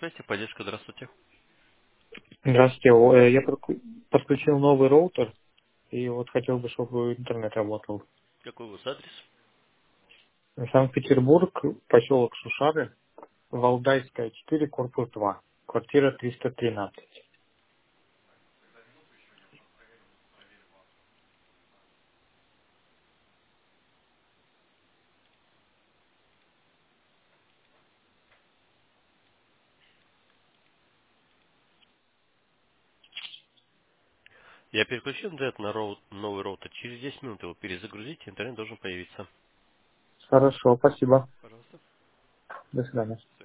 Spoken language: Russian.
связи, поддержка, здравствуйте. Здравствуйте. Я подключил новый роутер и вот хотел бы, чтобы интернет работал. Какой у вас адрес? Санкт-Петербург, поселок Шушары, Валдайская, 4, корпус 2, квартира 313. Я переключил интернет на новый роутер. Через 10 минут его перезагрузите, интернет должен появиться. Хорошо, спасибо. Пожалуйста. До свидания.